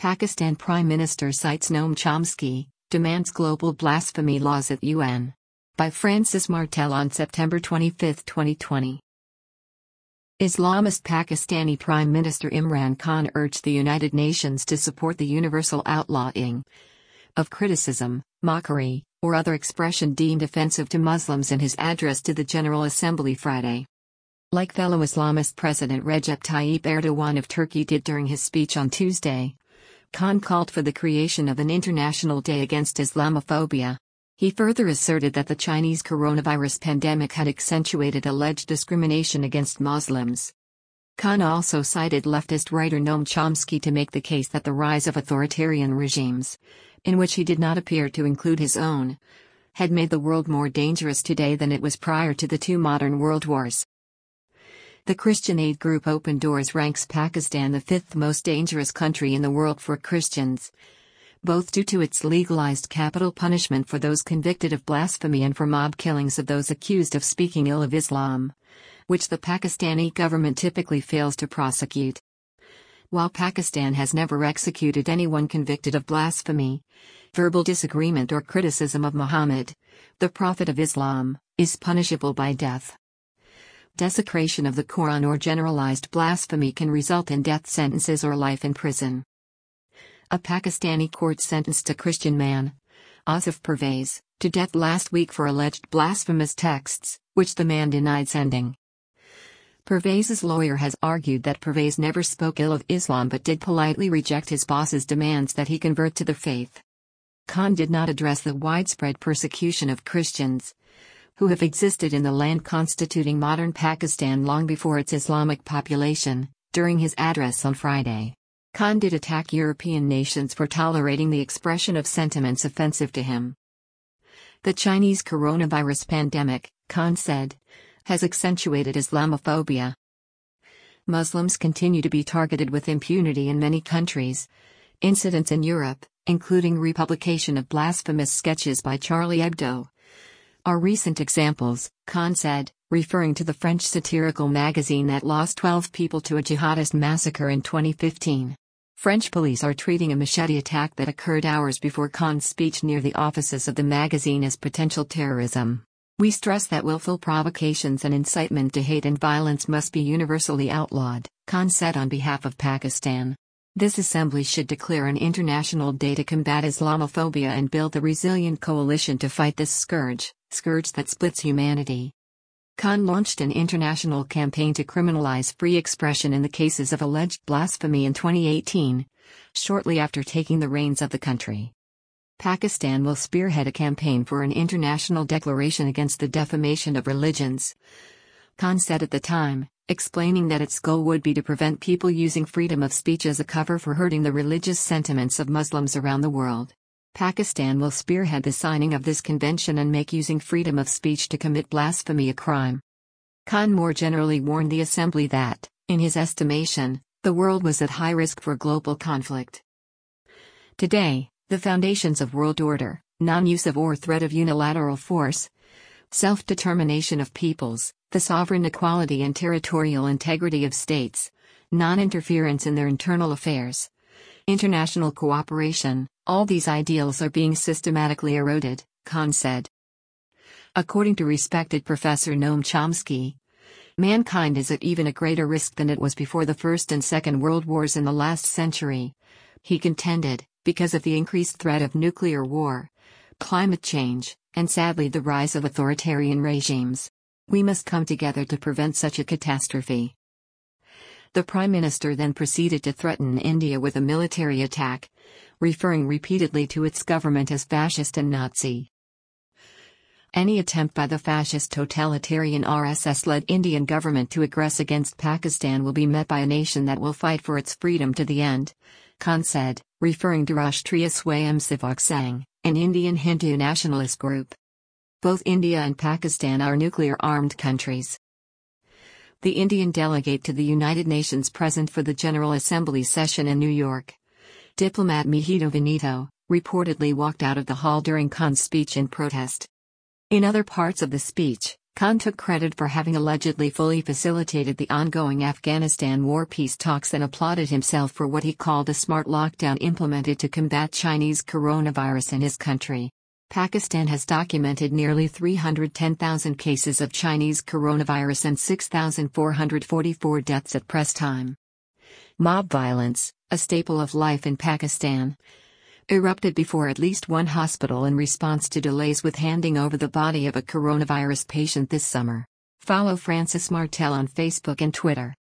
Pakistan Prime Minister cites Noam Chomsky, demands global blasphemy laws at UN. By Francis Martel on September 25, 2020. Islamist Pakistani Prime Minister Imran Khan urged the United Nations to support the universal outlawing of criticism, mockery, or other expression deemed offensive to Muslims in his address to the General Assembly Friday. Like fellow Islamist President Recep Tayyip Erdogan of Turkey did during his speech on Tuesday, Khan called for the creation of an international day against Islamophobia. He further asserted that the Chinese coronavirus pandemic had accentuated alleged discrimination against Muslims. Khan also cited leftist writer Noam Chomsky to make the case that the rise of authoritarian regimes, in which he did not appear to include his own, had made the world more dangerous today than it was prior to the two modern world wars. The Christian aid group Open Doors ranks Pakistan the fifth most dangerous country in the world for Christians, both due to its legalized capital punishment for those convicted of blasphemy and for mob killings of those accused of speaking ill of Islam, which the Pakistani government typically fails to prosecute. While Pakistan has never executed anyone convicted of blasphemy, verbal disagreement or criticism of Muhammad, the Prophet of Islam, is punishable by death. Desecration of the Quran or generalized blasphemy can result in death sentences or life in prison. A Pakistani court sentenced a Christian man, Asif Pervez, to death last week for alleged blasphemous texts, which the man denied sending. Pervez's lawyer has argued that Pervez never spoke ill of Islam but did politely reject his boss's demands that he convert to the faith. Khan did not address the widespread persecution of Christians, who have existed in the land constituting modern Pakistan long before its Islamic population, during his address on Friday. Khan did attack European nations for tolerating the expression of sentiments offensive to him. The Chinese coronavirus pandemic, Khan said, has accentuated Islamophobia. Muslims continue to be targeted with impunity in many countries. Incidents in Europe, including republication of blasphemous sketches by Charlie Hebdo, are recent examples, Khan said, referring to the French satirical magazine that lost 12 people to a jihadist massacre in 2015. French police are treating a machete attack that occurred hours before Khan's speech near the offices of the magazine as potential terrorism. We stress that willful provocations and incitement to hate and violence must be universally outlawed, Khan said on behalf of Pakistan. This assembly should declare an international day to combat Islamophobia and build a resilient coalition to fight this scourge that splits humanity. Khan launched an international campaign to criminalize free expression in the cases of alleged blasphemy in 2018, shortly after taking the reins of the country. Pakistan will spearhead a campaign for an international declaration against the defamation of religions, Khan said at the time, explaining that its goal would be to prevent people using freedom of speech as a cover for hurting the religious sentiments of Muslims around the world. Pakistan will spearhead the signing of this convention and make using freedom of speech to commit blasphemy a crime. Khan more generally warned the assembly that, in his estimation, the world was at high risk for global conflict. Today, the foundations of world order, non-use of or threat of unilateral force, self-determination of peoples, the sovereign equality and territorial integrity of states, non-interference in their internal affairs, international cooperation, all these ideals are being systematically eroded, Khan said. According to respected Professor Noam Chomsky, mankind is at even a greater risk than it was before the First and Second World Wars in the last century. He contended, because of the increased threat of nuclear war, climate change, and sadly the rise of authoritarian regimes. We must come together to prevent such a catastrophe. The Prime Minister then proceeded to threaten India with a military attack, referring repeatedly to its government as fascist and Nazi. Any attempt by the fascist totalitarian RSS-led Indian government to aggress against Pakistan will be met by a nation that will fight for its freedom to the end, Khan said, referring to Rashtriya Swayamsevak Sangh, an Indian Hindu nationalist group. Both India and Pakistan are nuclear-armed countries. The Indian delegate to the United Nations present for the General Assembly session in New York, diplomat Mihito Veneto, reportedly walked out of the hall during Khan's speech in protest. In other parts of the speech, Khan took credit for having allegedly fully facilitated the ongoing Afghanistan war peace talks and applauded himself for what he called a smart lockdown implemented to combat Chinese coronavirus in his country. Pakistan has documented nearly 310,000 cases of Chinese coronavirus and 6,444 deaths at press time. Mob violence, a staple of life in Pakistan, erupted before at least one hospital in response to delays with handing over the body of a coronavirus patient this summer. Follow Francis Martel on Facebook and Twitter.